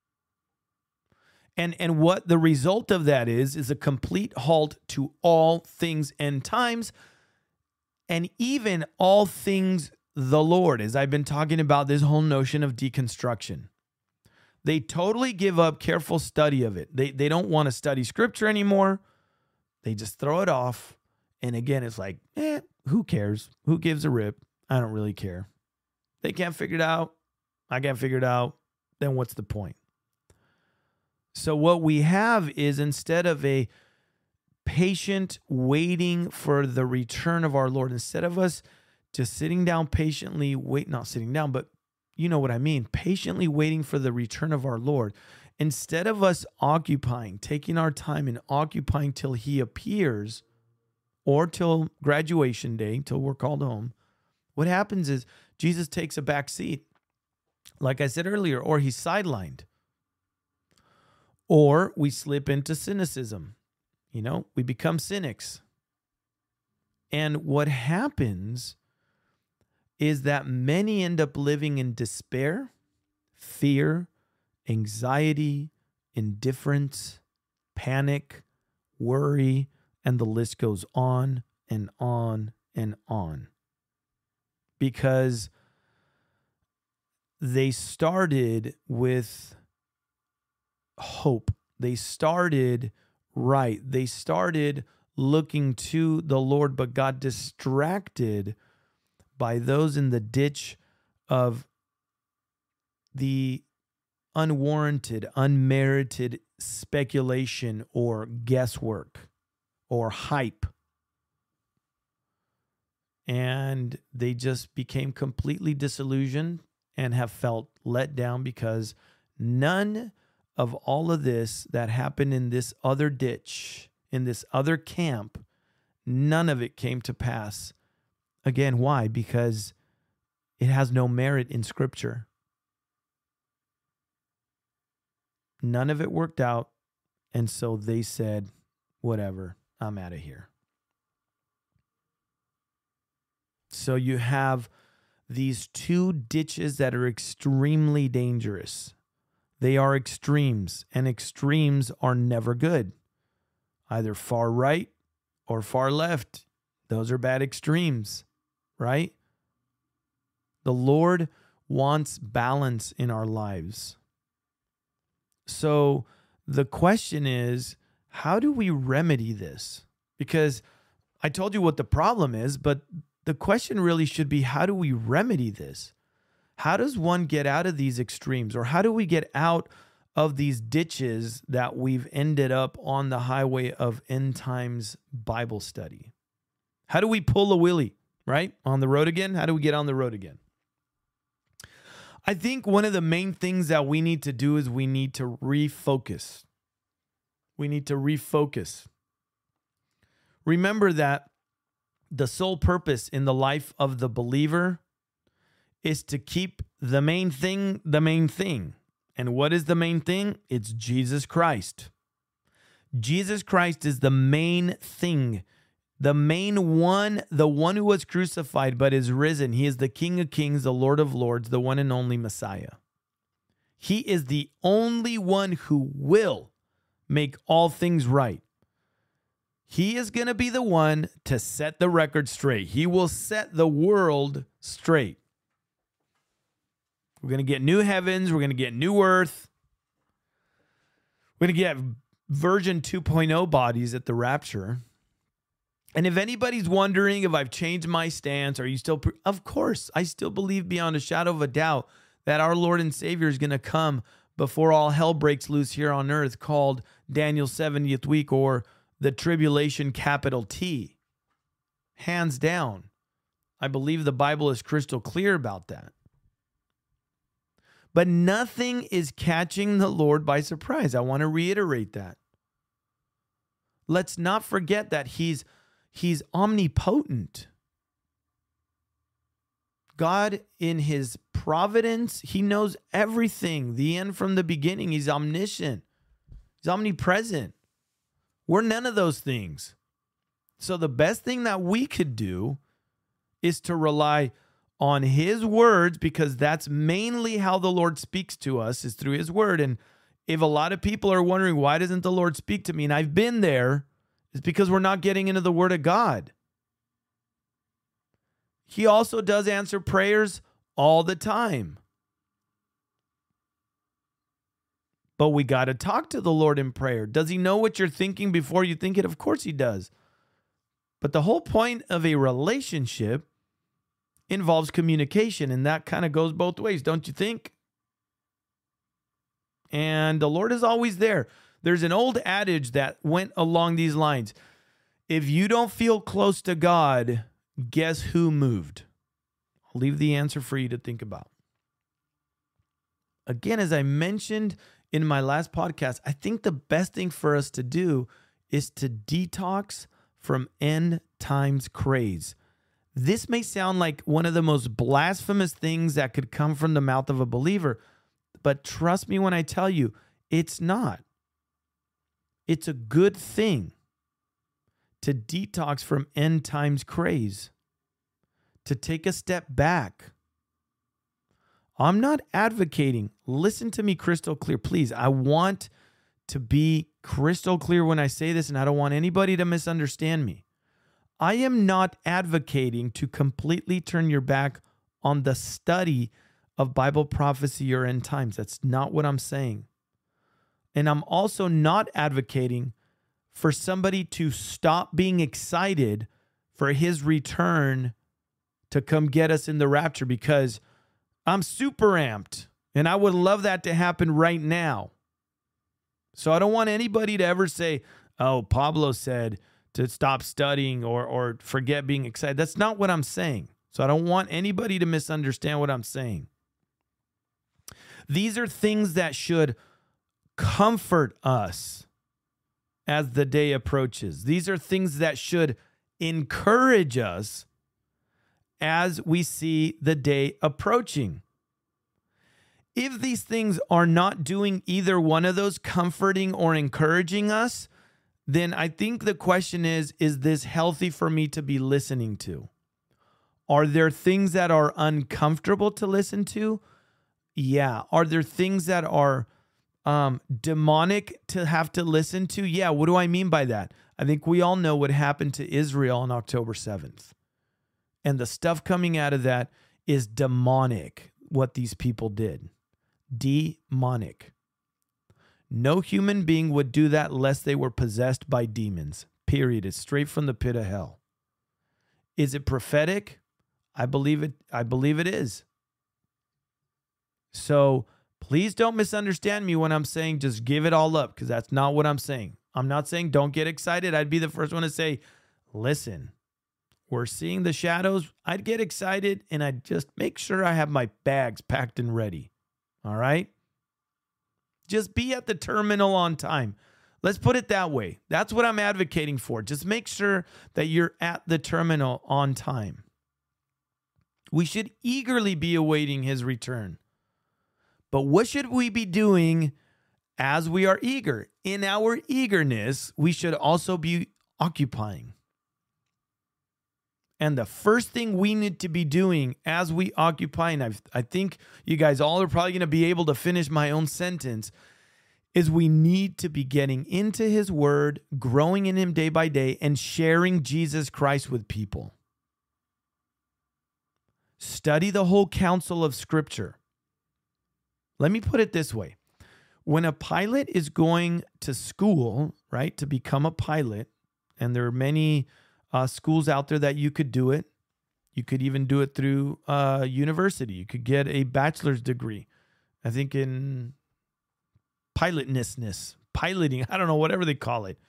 And what the result of that is a complete halt to all things end times, and even all things the Lord, as I've been talking about this whole notion of deconstruction. They totally give up careful study of it. They don't want to study scripture anymore. They just throw it off. And again, it's like, who cares? Who gives a rip? I don't really care. They can't figure it out. I can't figure it out. Then what's the point? So what we have is, instead of a patient waiting for the return of our Lord, instead of us just sitting down patiently, not sitting down, but you know what I mean, patiently waiting for the return of our Lord, instead of us occupying, taking our time and occupying till he appears, or till graduation day, till we're called home, what happens is Jesus takes a back seat, like I said earlier, or he's sidelined, or we slip into cynicism. We become cynics. And what happens is that many end up living in despair, fear, anxiety, indifference, panic, worry, and the list goes on and on and on. Because they started with hope. They started right. They started looking to the Lord, but got distracted by those in the ditch of the unwarranted, unmerited speculation or guesswork or hype. And they just became completely disillusioned and have felt let down, because none of all of this that happened in this other ditch, in this other camp, none of it came to pass. Again, why? Because it has no merit in Scripture. None of it worked out, and so they said, whatever, I'm out of here. So you have these two ditches that are extremely dangerous. They are extremes, and extremes are never good. Either far right or far left. Those are bad extremes, right? The Lord wants balance in our lives. So the question is, how do we remedy this? Because I told you what the problem is, but the question really should be, how do we remedy this? How does one get out of these extremes? Or how do we get out of these ditches that we've ended up on the highway of end times Bible study? How do we pull a Willie, right? On the road again. How do we get on the road again? I think one of the main things that we need to do is we need to refocus. We need to refocus. Remember that the sole purpose in the life of the believer is to keep the main thing the main thing. And what is the main thing? It's Jesus Christ. Jesus Christ is the main thing, the main one, the one who was crucified but is risen. He is the King of Kings, the Lord of Lords, the one and only Messiah. He is the only one who will make all things right. He is going to be the one to set the record straight. He will set the world straight. We're going to get new heavens. We're going to get new earth. We're going to get version 2.0 bodies at the rapture. And if anybody's wondering if I've changed my stance, are you still... Of course, I still believe beyond a shadow of a doubt that our Lord and Savior is going to come before all hell breaks loose here on earth, called Daniel's 70th week, or the tribulation, capital T. Hands down. I believe the Bible is crystal clear about that. But nothing is catching the Lord by surprise. I want to reiterate that. Let's not forget that He's omnipotent. God, in His providence, He knows everything, the end from the beginning. He's omniscient. He's omnipresent. We're none of those things. So the best thing that we could do is to rely on His words, because that's mainly how the Lord speaks to us, is through His word. And if a lot of people are wondering, why doesn't the Lord speak to me? And I've been there. It's because we're not getting into the word of God. He also does answer prayers all the time. But we got to talk to the Lord in prayer. Does He know what you're thinking before you think it? Of course He does. But the whole point of a relationship involves communication, and that kind of goes both ways, don't you think? And the Lord is always there. There's an old adage that went along these lines. If you don't feel close to God, guess who moved? I'll leave the answer for you to think about. Again, as I mentioned in my last podcast, I think the best thing for us to do is to detox from end times craze. This may sound like one of the most blasphemous things that could come from the mouth of a believer, but trust me when I tell you, it's not. It's a good thing to detox from end times craze, to take a step back. I'm not advocating, listen to me crystal clear, please. I want to be crystal clear when I say this, and I don't want anybody to misunderstand me. I am not advocating to completely turn your back on the study of Bible prophecy or end times. That's not what I'm saying. And I'm also not advocating for somebody to stop being excited for His return to come get us in the rapture, because I'm super amped and I would love that to happen right now. So I don't want anybody to ever say, oh, Pablo said to stop studying or forget being excited. That's not what I'm saying. So I don't want anybody to misunderstand what I'm saying. These are things that should comfort us as the day approaches. These are things that should encourage us as we see the day approaching. If these things are not doing either one of those, comforting or encouraging us, then I think the question is this healthy for me to be listening to? Are there things that are uncomfortable to listen to? Yeah. Are there things that are demonic to have to listen to? Yeah. What do I mean by that? I think we all know what happened to Israel on October 7th. And the stuff coming out of that is demonic, what these people did. Demonic. No human being would do that unless they were possessed by demons. Period. It's straight from the pit of hell. Is it prophetic? I believe it. I believe it is. So please don't misunderstand me when I'm saying just give it all up, because that's not what I'm saying. I'm not saying don't get excited. I'd be the first one to say, listen, were seeing the shadows, I'd get excited and I'd just make sure I have my bags packed and ready. All right? Just be at the terminal on time. Let's put it that way. That's what I'm advocating for. Just make sure that you're at the terminal on time. We should eagerly be awaiting his return. But what should we be doing as we are eager? In our eagerness, we should also be occupying. And the first thing we need to be doing as we occupy, and I think you guys all are probably going to be able to finish my own sentence, is we need to be getting into his word, growing in him day by day, and sharing Jesus Christ with people. Study the whole counsel of Scripture. Let me put it this way. When a pilot is going to school, right, to become a pilot, and there are many schools out there that you could do it. You could even do it through university. You could get a bachelor's degree, I think in piloting, I don't know, whatever they call it.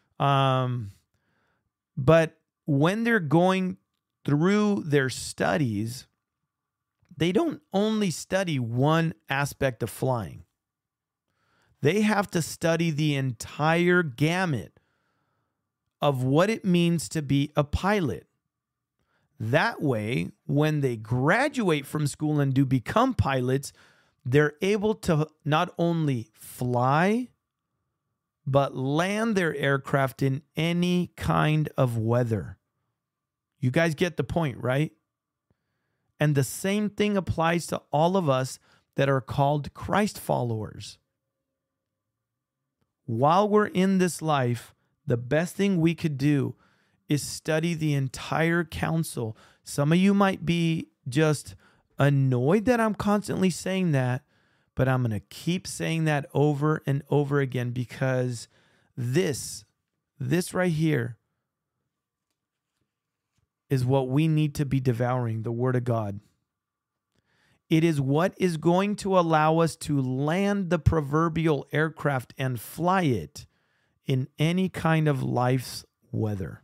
But when they're going through their studies, they don't only study one aspect of flying. They have to study the entire gamut of what it means to be a pilot. That way, when they graduate from school and do become pilots, they're able to not only fly, but land their aircraft in any kind of weather. You guys get the point, right? And the same thing applies to all of us that are called Christ followers. While we're in this life, the best thing we could do is study the entire counsel. Some of you might be just annoyed that I'm constantly saying that, but I'm going to keep saying that over and over again because this right here is what we need to be devouring, the Word of God. It is what is going to allow us to land the proverbial aircraft and fly it in any kind of life's weather.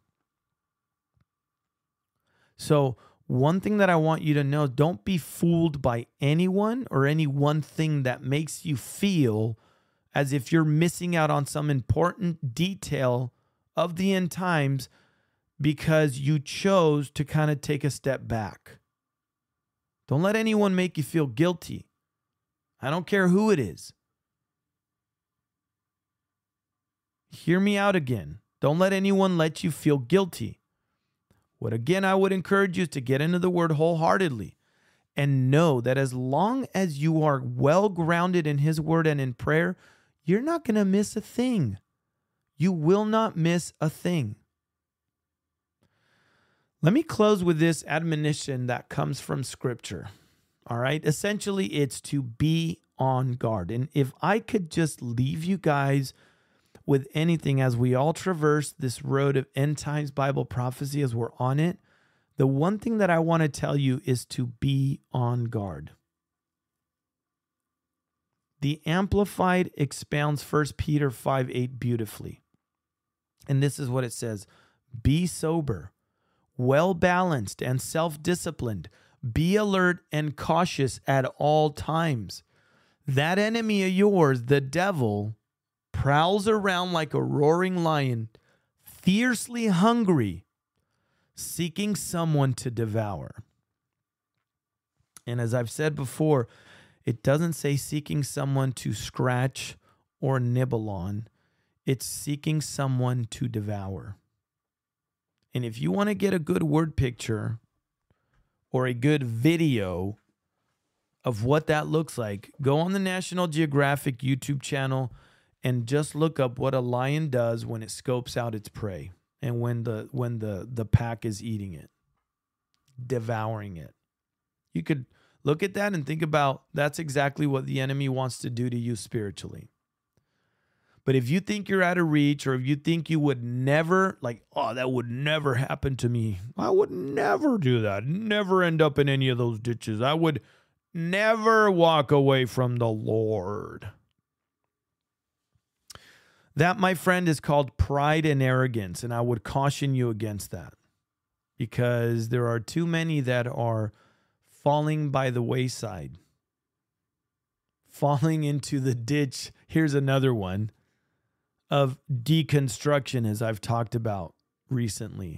So one thing that I want you to know, don't be fooled by anyone or any one thing that makes you feel as if you're missing out on some important detail of the end times because you chose to kind of take a step back. Don't let anyone make you feel guilty. I don't care who it is. Hear me out again. Don't let anyone let you feel guilty. What again I would encourage you is to get into the Word wholeheartedly and know that as long as you are well grounded in His Word and in prayer, you're not going to miss a thing. You will not miss a thing. Let me close with this admonition that comes from Scripture. All right? Essentially, it's to be on guard. And if I could just leave you guys with anything as we all traverse this road of end times Bible prophecy as we're on it, the one thing that I want to tell you is to be on guard. The Amplified expounds 1 Peter 5:8 beautifully. And this is what it says: be sober, well-balanced, and self-disciplined. Be alert and cautious at all times. That enemy of yours, the devil, prowls around like a roaring lion, fiercely hungry, seeking someone to devour. And as I've said before, it doesn't say seeking someone to scratch or nibble on. It's seeking someone to devour. And if you want to get a good word picture or a good video of what that looks like, go on the National Geographic YouTube channel and just look up what a lion does when it scopes out its prey and when the pack is eating it, devouring it. You could look at that and think about that's exactly what the enemy wants to do to you spiritually. But if you think you're out of reach, or if you think you would never, that would never happen to me. I would never do that. Never end up in any of those ditches. I would never walk away from the Lord. That, my friend, is called pride and arrogance, and I would caution you against that. because there are too many that are falling by the wayside, falling into the ditch. Here's another one of deconstruction, as I've talked about recently.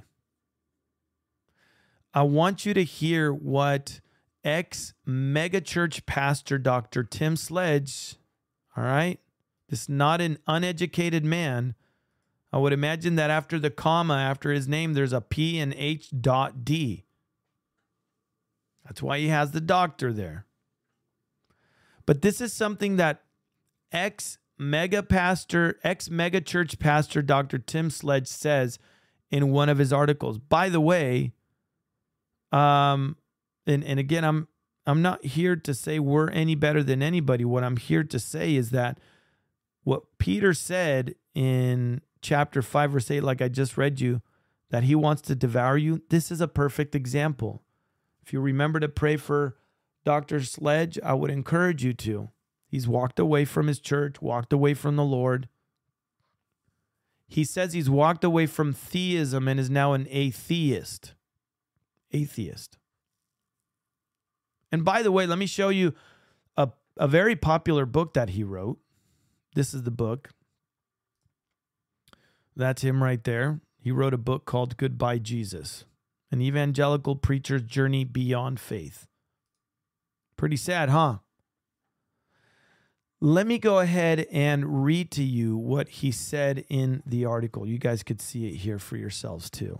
I want you to hear what ex-megachurch pastor Dr. Tim Sledge, all right? This is not an uneducated man. I would imagine that after the comma, after his name, there's a P and H.D. That's why he has the doctor there. But this is something that ex-mega church pastor Dr. Tim Sledge says in one of his articles. By the way, and again, I'm not here to say we're any better than anybody. What I'm here to say is that what Peter said in chapter 5, verse 8, like I just read you, that he wants to devour you, this is a perfect example. If you remember to pray for Dr. Sledge, I would encourage you to. He's walked away from his church, walked away from the Lord. He says he's walked away from theism and is now an atheist. And by the way, let me show you a very popular book that he wrote. This is the book. That's him right there. He wrote a book called Goodbye, Jesus, an evangelical preacher's journey beyond faith. Pretty sad, huh? Let me go ahead and read to you what he said in the article. You guys could see it here for yourselves too.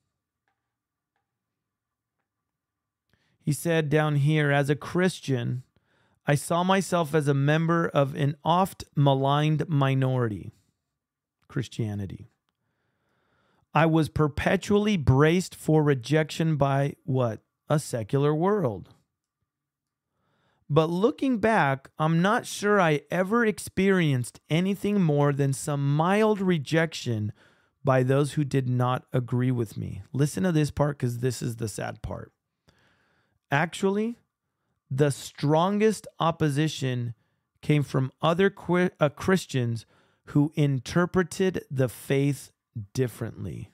He said down here, as a Christian, I saw myself as a member of an oft maligned minority, Christianity. I was perpetually braced for rejection by what? A secular world. But looking back, I'm not sure I ever experienced anything more than some mild rejection by those who did not agree with me. Listen to this part, because this is the sad part. Actually, the strongest opposition came from other Christians who interpreted the faith differently.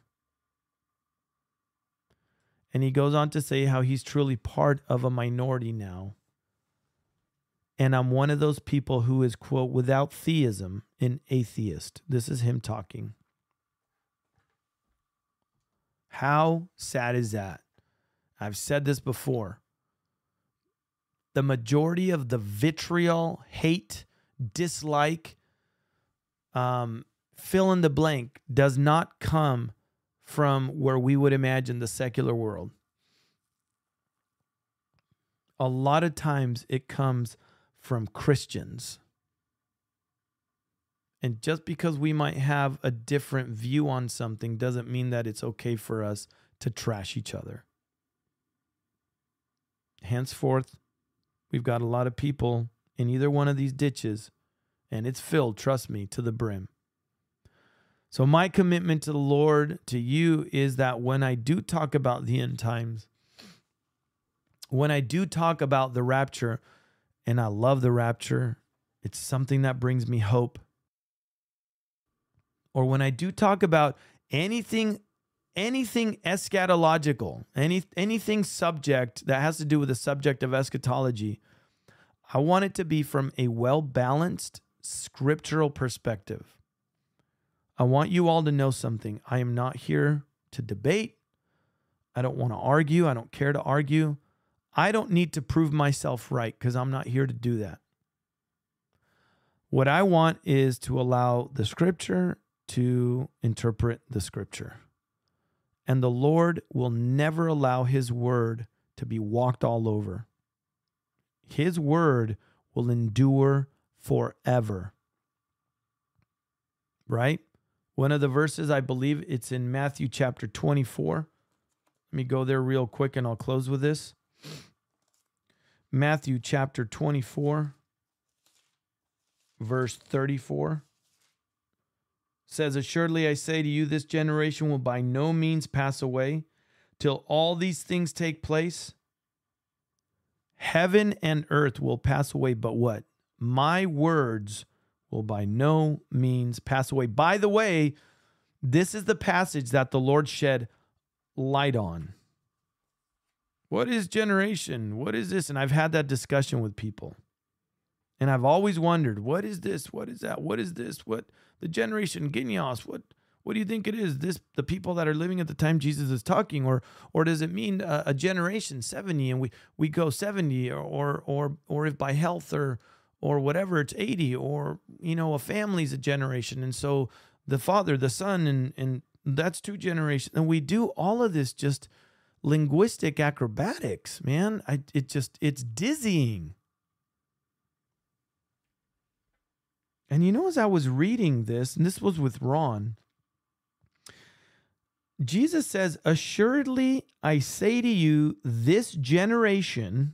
And he goes on to say how he's truly part of a minority now. And I'm one of those people who is, quote, without theism, an atheist. This is him talking. How sad is that? I've said this before. The majority of the vitriol, hate, dislike, fill in the blank does not come from where we would imagine the secular world. A lot of times it comes from Christians. And just because we might have a different view on something doesn't mean that it's okay for us to trash each other. Henceforth, we've got a lot of people in either one of these ditches, and it's filled, trust me, to the brim. So my commitment to the Lord, to you, is that when I do talk about the end times, when I do talk about the rapture, and I love the rapture, it's something that brings me hope. Or when I do talk about anything eschatological, anything subject that has to do with the subject of eschatology, I want it to be from a well-balanced scriptural perspective. I want you all to know something. I am not here to debate. I don't want to argue. I don't care to argue. I don't need to prove myself right because I'm not here to do that. What I want is to allow the scripture to interpret the scripture. And the Lord will never allow his word to be walked all over. His word will endure forever. Right? One of the verses, I believe it's in Matthew chapter 24. Let me go there real quick and I'll close with this. Matthew chapter 24, verse 34 says, assuredly I say to you, this generation will by no means pass away till all these things take place. Heaven and earth will pass away, but what? My words will by no means pass away. By the way, this is the passage that the Lord shed light on? What is generation? What is this? And I've had that discussion with people. And I've always wondered, what is this? What is that? What is this? What the generation Genios? What do you think it is? This the people that are living at the time Jesus is talking, or does it mean a generation 70 and we go 70, or if by health or whatever it's 80, or a family's a generation, and so the Father, the Son, and that's 2 generations, and we do all of this just linguistic acrobatics, man. It's dizzying. And as I was reading this, and this was with Ron, Jesus says, "Assuredly, I say to you, this generation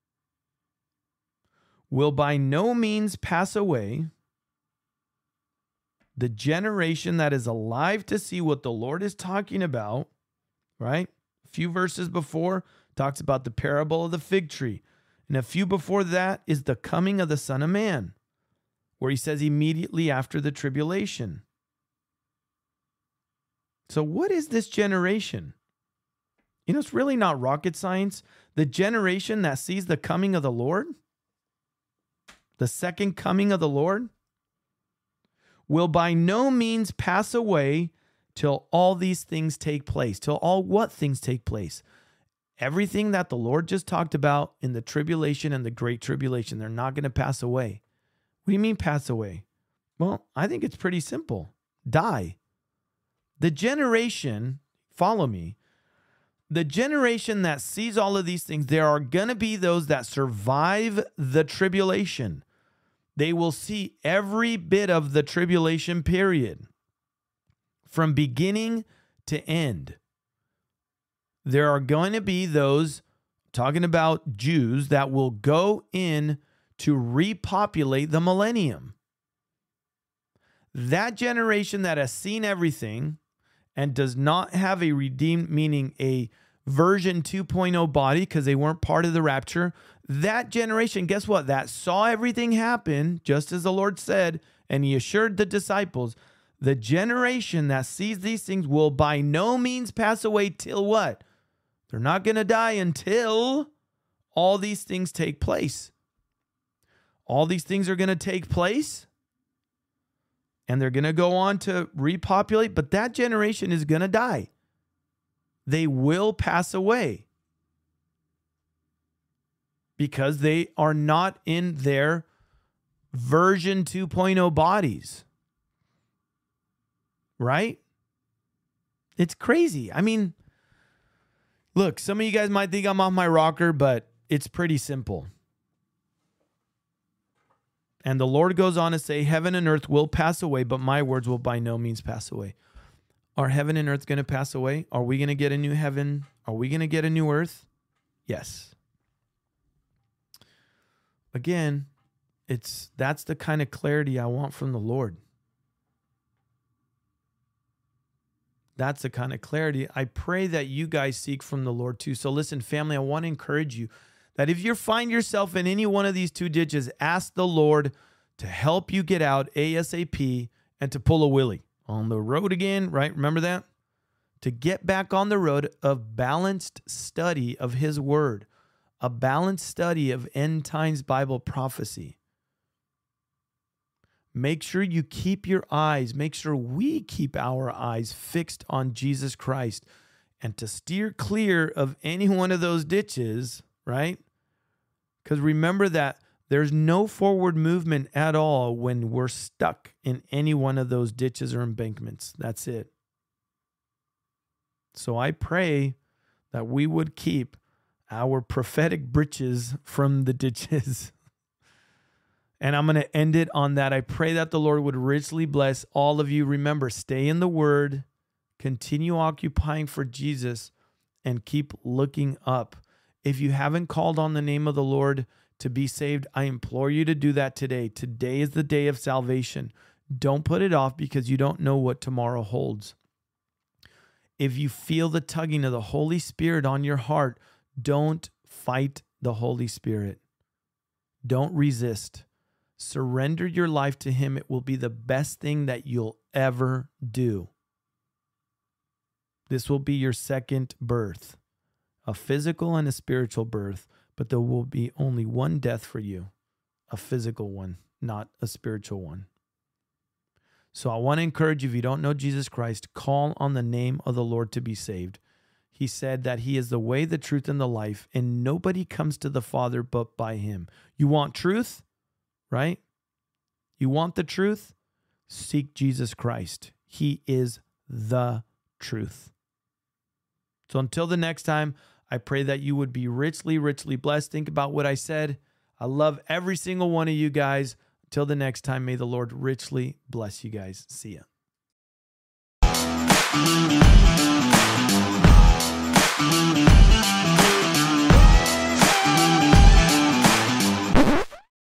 will by no means pass away." The generation that is alive to see what the Lord is talking about, right? A few verses before talks about the parable of the fig tree. And a few before that is the coming of the Son of Man, where he says immediately after the tribulation. So what is this generation? It's really not rocket science. The generation that sees the coming of the Lord, the second coming of the Lord, will by no means pass away till all these things take place. Till all what things take place? Everything that the Lord just talked about in the tribulation and the great tribulation, they're not going to pass away. What do you mean pass away? Well, I think it's pretty simple. Die. The generation, follow me, the generation that sees all of these things, there are going to be those that survive the tribulation. They will see every bit of the tribulation period from beginning to end. There are going to be those, talking about Jews, that will go in to repopulate the millennium. That generation that has seen everything and does not have a redeemed, meaning a version 2.0 body, because they weren't part of the rapture, that generation, guess what? That saw everything happen, just as the Lord said, and he assured the disciples, the generation that sees these things will by no means pass away till what? They're not going to die until all these things take place. All these things are going to take place, and they're going to go on to repopulate, but that generation is going to die. They will pass away because they are not in their version 2.0 bodies. Right? It's crazy. I mean, look, some of you guys might think I'm off my rocker, but it's pretty simple. And the Lord goes on to say, heaven and earth will pass away, but my words will by no means pass away. Are heaven and earth going to pass away? Are we going to get a new heaven? Are we going to get a new earth? Yes. Again, that's the kind of clarity I want from the Lord. That's the kind of clarity I pray that you guys seek from the Lord too. So listen, family, I want to encourage you that if you find yourself in any one of these two ditches, ask the Lord to help you get out ASAP and to pull a Willie on the road again, right? Remember that? To get back on the road of balanced study of his word, a balanced study of end times Bible prophecy. Make sure you keep your eyes, make sure we keep our eyes fixed on Jesus Christ, and to steer clear of any one of those ditches, right? Because remember that there's no forward movement at all when we're stuck in any one of those ditches or embankments. That's it. So I pray that we would keep our prophetic britches from the ditches. And I'm going to end it on that. I pray that the Lord would richly bless all of you. Remember, stay in the Word, continue occupying for Jesus, and keep looking up. If you haven't called on the name of the Lord to be saved, I implore you to do that today. Today is the day of salvation. Don't put it off because you don't know what tomorrow holds. If you feel the tugging of the Holy Spirit on your heart, don't fight the Holy Spirit. Don't resist. Surrender your life to Him. It will be the best thing that you'll ever do. This will be your second birth, a physical and a spiritual birth, but there will be only one death for you, a physical one, not a spiritual one. So I want to encourage you, if you don't know Jesus Christ, call on the name of the Lord to be saved. He said that he is the way, the truth, and the life, and nobody comes to the Father but by him. You want truth, right? You want the truth? Seek Jesus Christ. He is the truth. So until the next time, I pray that you would be richly, richly blessed. Think about what I said. I love every single one of you guys. Till the next time, may the Lord richly bless you guys. See ya.